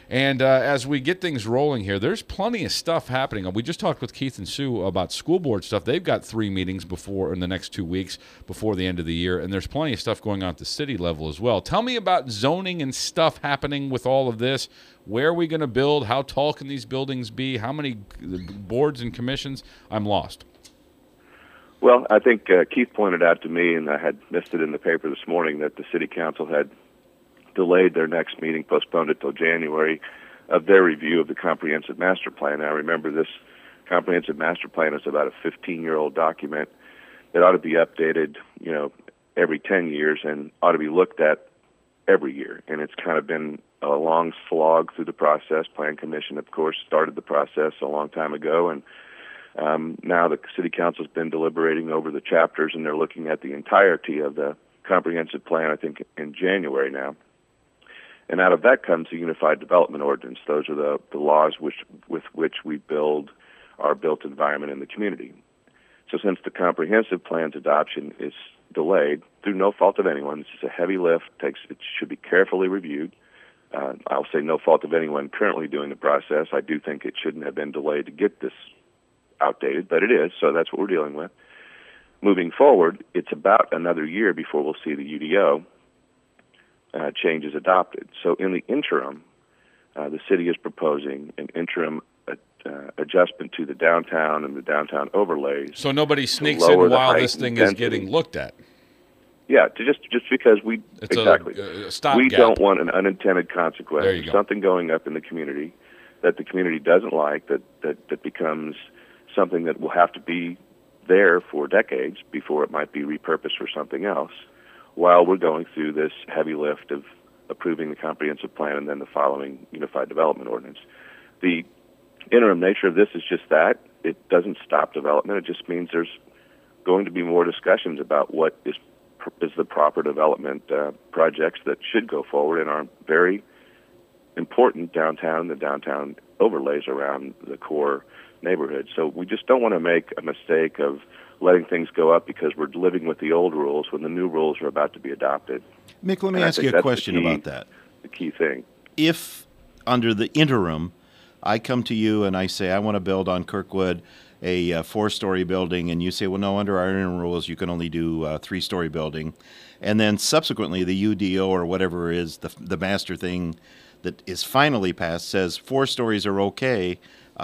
And as we get things rolling here, there's plenty of stuff happening. We just talked with Keith and Sue about school board stuff. They've got 3 meetings in the next 2 weeks before the end of the year, and there's plenty of stuff going on at the city level as well. Tell me about zoning and stuff happening with all of this. Where are we going to build? How tall can these buildings be? How many boards and commissions? I'm lost. Well, I think Keith pointed out to me, and I had missed it in the paper this morning, that the city council had delayed their next meeting, postponed it till January, of their review of the comprehensive master plan. Now, remember, this comprehensive master plan is about a 15-year-old document that ought to be updated, every 10 years and ought to be looked at every year. And it's kind of been a long slog through the process. Plan Commission, of course, started the process a long time ago, and now the city council's been deliberating over the chapters, and they're looking at the entirety of the comprehensive plan, I think, in January now. And out of that comes the Unified Development Ordinance. Those are the laws with which we build our built environment in the community. So since the comprehensive plan's adoption is delayed, through no fault of anyone, this is a heavy lift, it should be carefully reviewed. I'll say no fault of anyone currently doing the process. I do think it shouldn't have been delayed to get this outdated, but it is, so that's what we're dealing with. Moving forward, it's about another year before we'll see the UDO changes adopted. So in the interim, the city is proposing an interim adjustment to the downtown and the downtown overlays. So nobody sneaks in while this thing is getting looked at. Yeah, just because we don't want an unintended consequence of something going up in the community that the community doesn't like, that becomes something that will have to be there for decades before it might be repurposed for something else, while we're going through this heavy lift of approving the comprehensive plan and then the following Unified Development Ordinance. The interim nature of this is just that. It doesn't stop development. It just means there's going to be more discussions about what is the proper development projects that should go forward in our very important downtown, the downtown overlays around the core neighborhood. So we just don't want to make a mistake of letting things go up because we're living with the old rules when the new rules are about to be adopted. Mick, let me ask you a question about that. The key thing. If, under the interim, I come to you and I say I want to build on Kirkwood a 4-story building, and you say, well, no, under our interim rules, you can only do a 3-story building. And then subsequently, the UDO or whatever is the master thing that is finally passed says 4 stories are okay.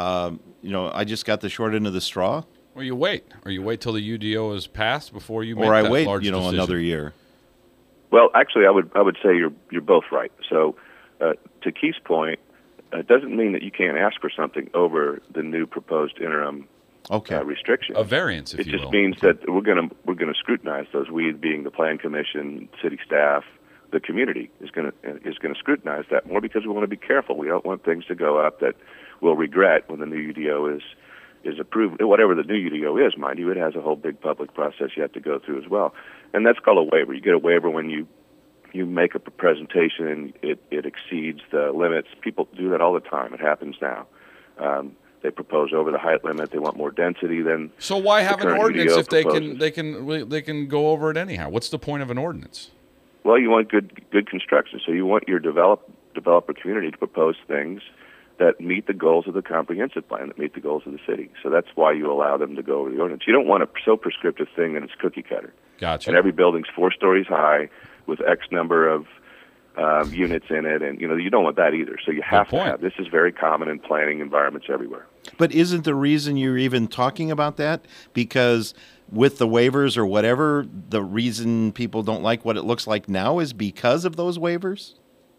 I just got the short end of the straw. Or you wait till the UDO is passed before you make that large decision. Or I wait, another year. Well, actually, I would say you're both right. So, to Keith's point, it doesn't mean that you can't ask for something over the new proposed interim restriction. A variance, if you will. It just means that we're going to scrutinize those. We, being the Plan Commission, city staff, the community is going to scrutinize that more because we want to be careful. We don't want things to go up that we'll regret when the new UDO is approved. Whatever the new UDO is, mind you, it has a whole big public process you have to go through as well. And that's called a waiver. You get a waiver when you make up a presentation and it exceeds the limits. People do that all the time. It happens now. They propose over the height limit. They want more density than. So why have an ordinance if they proposes. they can go over it anyhow? What's the point of an ordinance? Well, you want good construction. So you want your developer community to propose things that meet the goals of the comprehensive plan, that meet the goals of the city. So that's why you allow them to go over the ordinance. You don't want a so prescriptive thing that it's cookie cutter. Gotcha. And every building's 4 stories high with X number of units in it, and you don't want that either. So you have to have. This is very common in planning environments everywhere. But isn't the reason you're even talking about that because with the waivers or whatever, the reason people don't like what it looks like now is because of those waivers?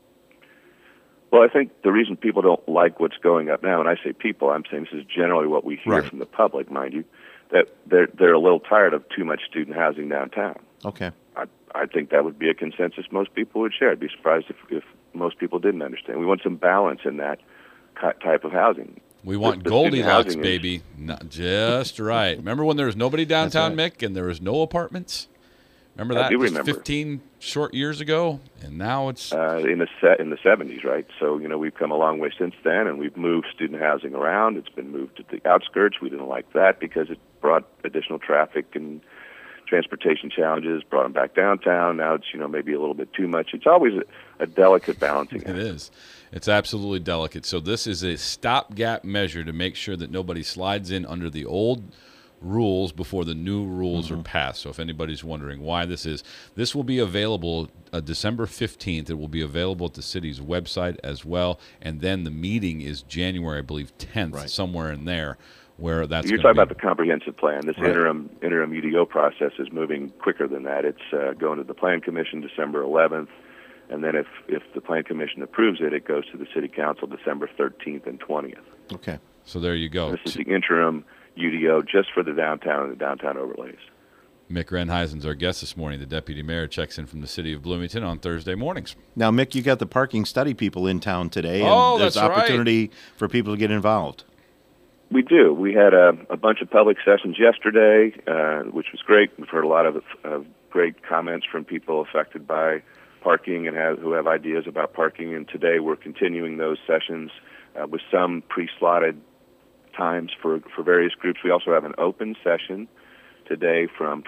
Well, I think the reason people don't like what's going up now, and I say people, I'm saying this is generally what we hear from the public, mind you, that they're a little tired of too much student housing downtown. Okay. I think that would be a consensus most people would share. I'd be surprised if most people didn't understand. We want some balance in that type of housing. We want Goldilocks, baby. Not just right. Remember when there was nobody downtown, Mick, and there was no apartments? Remember that? I do remember. 15 short years ago, and now it's in the 70s, right? So we've come a long way since then, and we've moved student housing around. It's been moved to the outskirts. We didn't like that because it brought additional traffic and transportation challenges, brought them back downtown. Now it's, maybe a little bit too much. It's always a delicate balancing act. It is. It's absolutely delicate. So this is a stopgap measure to make sure that nobody slides in under the old rules before the new rules are passed. So if anybody's wondering why this will be available December 15th. It will be available at the city's website as well. And then the meeting is January, I believe, 10th, somewhere in there. Where that's You're talking about the comprehensive plan. This interim UDO process is moving quicker than that. It's going to the Plan Commission December 11th, and then if the Plan Commission approves it, it goes to the City Council December 13th and 20th. Okay. So there you go. This is the interim UDO just for the downtown and the downtown overlays. Mick Renheisen's our guest this morning. The deputy mayor checks in from the city of Bloomington on Thursday mornings. Now, Mick, you got the parking study people in town today, Oh, and there's that's right. opportunity for people to get involved. We do. We had a bunch of public sessions yesterday, which was great. We've heard a lot of great comments from people affected by parking and who have ideas about parking. And today we're continuing those sessions with some pre-slotted times for various groups. We also have an open session today from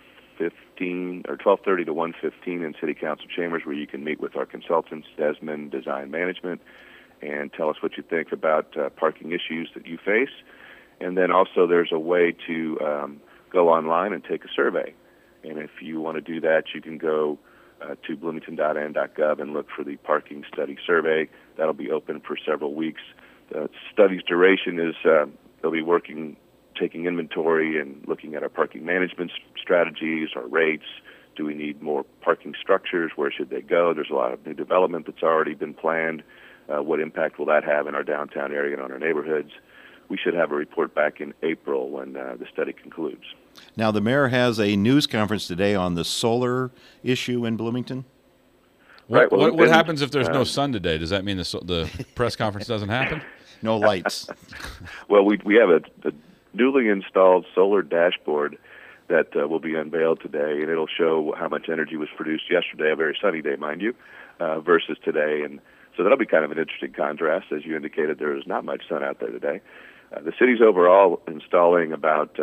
12:30 to 1:15 in City Council chambers, where you can meet with our consultants, Desmond Design Management, and tell us what you think about parking issues that you face. And then also there's a way to go online and take a survey. And if you want to do that, you can go to bloomington.n.gov and look for the parking study survey. That'll be open for several weeks. The study's duration is they'll be taking inventory and looking at our parking management strategies, our rates. Do we need more parking structures? Where should they go? There's a lot of new development that's already been planned. What impact will that have in our downtown area and on our neighborhoods? We should have a report back in April when the study concludes. Now, the mayor has a news conference today on the solar issue in Bloomington. Right. Well, What happens if there's no sun today? Does that mean the press conference doesn't happen? No lights. Well, we have a newly installed solar dashboard that will be unveiled today, and it'll show how much energy was produced yesterday, a very sunny day, mind you, versus today. And so that'll be kind of an interesting contrast. As you indicated, there is not much sun out there today. The city's overall installing about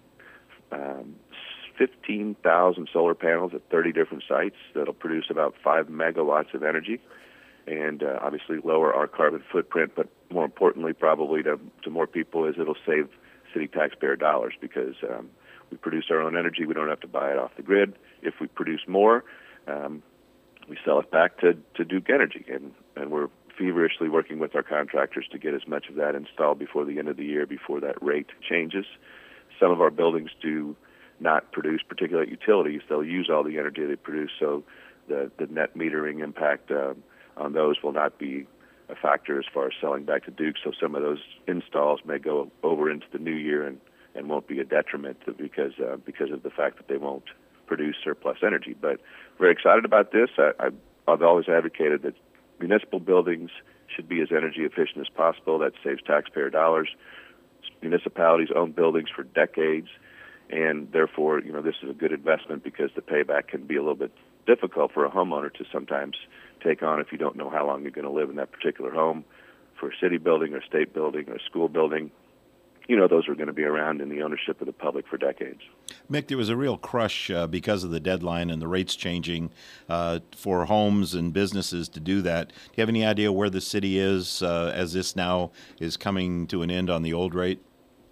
15,000 solar panels at 30 different sites that'll produce about 5 megawatts of energy and obviously lower our carbon footprint, but more importantly probably to more people is it'll save city taxpayer dollars because we produce our own energy. We don't have to buy it off the grid. If we produce more, we sell it back to Duke Energy, and we're feverishly working with our contractors to get as much of that installed before the end of the year, before that rate changes. Some of our buildings do not produce particulate utilities. They'll use all the energy they produce, so the net metering impact on those will not be a factor as far as selling back to Duke. So some of those installs may go over into the new year and won't be a detriment because of the fact that they won't produce surplus energy. But very excited about this. I've always advocated that municipal buildings should be as energy efficient as possible. That saves taxpayer dollars. Municipalities own buildings for decades, and therefore, this is a good investment because the payback can be a little bit difficult for a homeowner to sometimes take on if you don't know how long you're going to live in that particular home. For a city building or state building or school building, those are going to be around in the ownership of the public for decades. Mick, there was a real crush because of the deadline and the rates changing for homes and businesses to do that. Do you have any idea where the city is as this now is coming to an end on the old rate?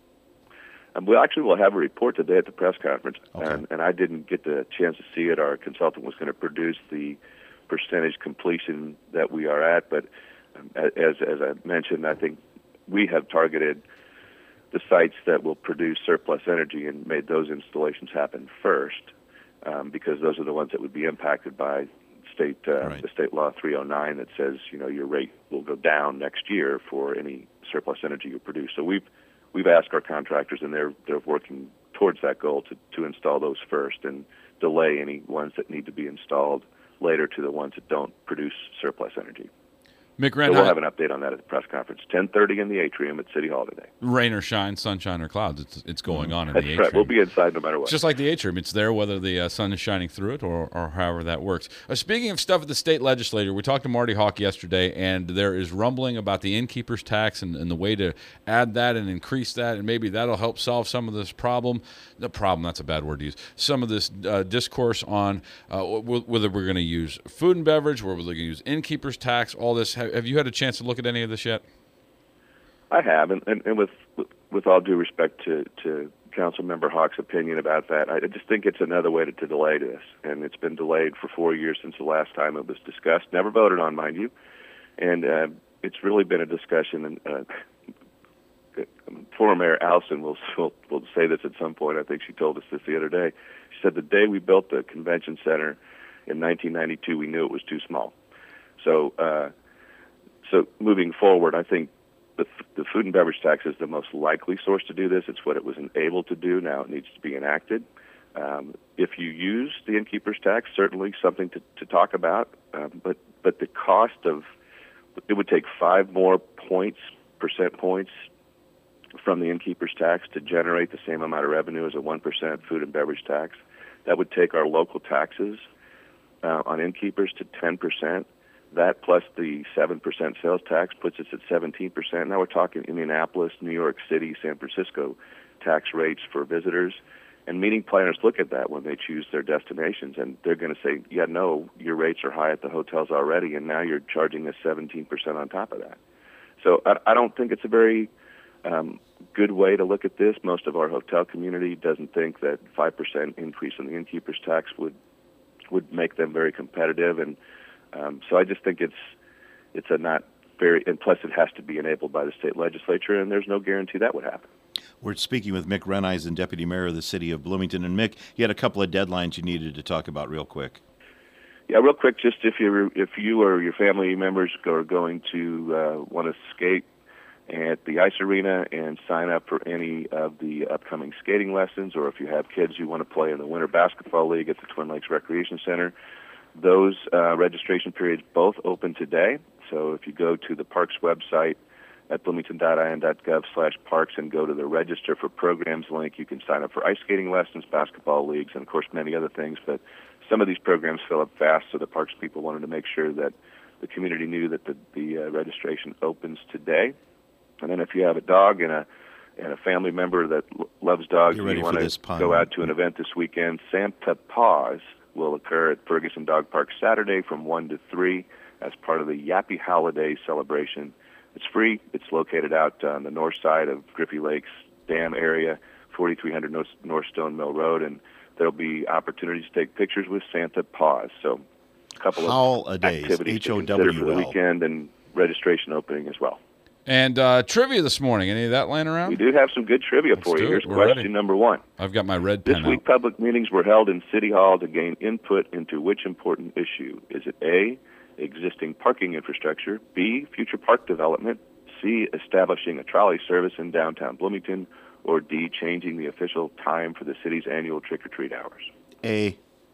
We'll have a report today at the press conference, Okay. and I didn't get the chance to see it. Our consultant was going to produce the percentage completion that we are at, but as I mentioned, I think we have targeted the sites that will produce surplus energy and made those installations happen first, because those are the ones that would be impacted by the state law 309 that says your rate will go down next year for any surplus energy you produce. So we've asked our contractors, and they're working towards that goal to install those first and delay any ones that need to be installed later to the ones that don't produce surplus energy. Mick So Wren, we'll have an update on that at the press conference, 10:30 in the atrium at City Hall today. rain or shine, sunshine or clouds, it's going on in That's the right. atrium. We'll be inside no matter what. It's just like the atrium. It's there whether the sun is shining through it or however that works. Speaking of stuff at the state legislature, we talked to Marty Hawk yesterday, and there is rumbling about the innkeeper's tax and the way to add that and increase that, and maybe that'll help solve some of this problem. The problem, that's a bad word to use. Some of this discourse on whether we're going to use food and beverage, whether we're going to use innkeeper's tax, all this. Have you had a chance to look at any of this yet? I have, and with all due respect to Councilmember Hawk's opinion about that, I just think it's another way to delay this, and it's been delayed for 4 years since the last time it was discussed. Never voted on, mind you, and it's really been a discussion. And former Mayor Allison will say this at some point. I think she told us this the other day. She said the day we built the convention center in 1992, we knew it was too small. So moving forward, I think the food and beverage tax is the most likely source to do this. It's what it was able to do. Now it needs to be enacted. If you use the innkeeper's tax, certainly something to talk about. But the cost of it would take 5 more percent points from the innkeeper's tax to generate the same amount of revenue as a 1% food and beverage tax. That would take our local taxes on innkeepers to 10%. That plus the 7% sales tax puts us at 17%. Now we're talking Indianapolis, New York City, San Francisco tax rates for visitors. And meeting planners look at that when they choose their destinations, and they're going to say, yeah, no, your rates are high at the hotels already, and now you're charging us 17% on top of that. So I don't think it's a very good way to look at this. Most of our hotel community doesn't think that 5% increase in the innkeeper's tax would make them very competitive, and so I just think it's a not very, and plus it has to be enabled by the state legislature, and there's no guarantee that would happen. We're speaking with Mick Reneisen, Deputy Mayor of the City of Bloomington. And Mick, you had a couple of deadlines you needed to talk about real quick. Yeah, real quick, just if you or your family members are going to want to skate at the ice arena and sign up for any of the upcoming skating lessons, or if you have kids who want to play in the Winter Basketball League at the Twin Lakes Recreation Center, those registration periods both open today. So if you go to the Parks website at bloomington.in.gov/parks and go to the Register for Programs link, you can sign up for ice skating lessons, basketball leagues, and, of course, many other things. But some of these programs fill up fast, so the Parks people wanted to make sure that the community knew that the registration opens today. And then if you have a dog and a family member that loves dogs and you want to go out to an event this weekend, Santa Paws will occur at Ferguson Dog Park Saturday from 1 to 3 as part of the Yappy Holiday celebration. It's free. It's located out on the north side of Griffey Lakes Dam area, 4300 North Stone Mill Road, and there'll be opportunities to take pictures with Santa Paws. So a couple of activities to consider for the weekend, and registration opening as well. And trivia this morning. Any of that laying around? We do have some good trivia for you. Here's question number 1. I've got my red pen This week, public meetings were held in City Hall to gain input into which important issue? Is it A, existing parking infrastructure, B, future park development, C, establishing a trolley service in downtown Bloomington, or D, changing the official time for the city's annual trick-or-treat hours? A.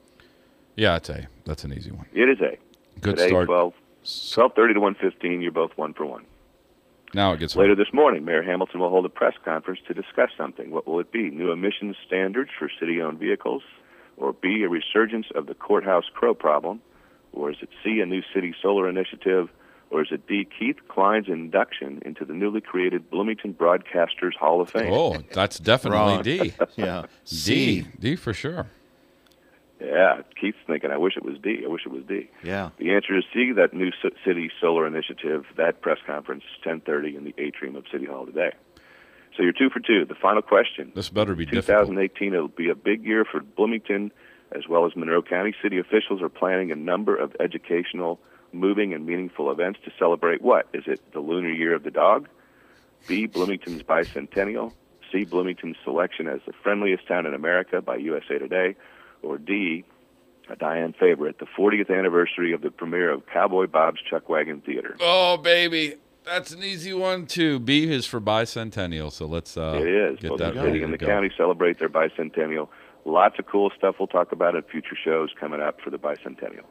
Yeah, it's A. That's an easy one. It is A. Good Today, start. 12:30 to 1:15, you're both 1 for 1. Now it gets Later this morning, Mayor Hamilton will hold a press conference to discuss something. What will it be? New emissions standards for city-owned vehicles? Or B, a resurgence of the courthouse crow problem? Or is it C, a new city solar initiative? Or is it D, Keith Klein's induction into the newly created Bloomington Broadcasters Hall of Fame? Oh, that's definitely D. Yeah. D for sure. Yeah, Keith's thinking, I wish it was D. I wish it was D. Yeah. The answer is C, that new city solar initiative. That press conference, 10:30 in the atrium of City Hall today. So you're 2 for 2. The final question. This better be difficult. 2018, it'll be a big year for Bloomington, as well as Monroe County. City officials are planning a number of educational, moving, and meaningful events to celebrate what? Is it the Lunar Year of the Dog? B, Bloomington's bicentennial? C, Bloomington's selection as the friendliest town in America by USA Today? Or D, a Diane favorite, the 40th anniversary of the premiere of Cowboy Bob's Chuck Wagon Theater? Oh, baby. That's an easy one, too. B is for bicentennial, so let's it is. get Both that the ready city to and the go. county celebrate their bicentennial. Lots of cool stuff we'll talk about at future shows coming up for the bicentennial.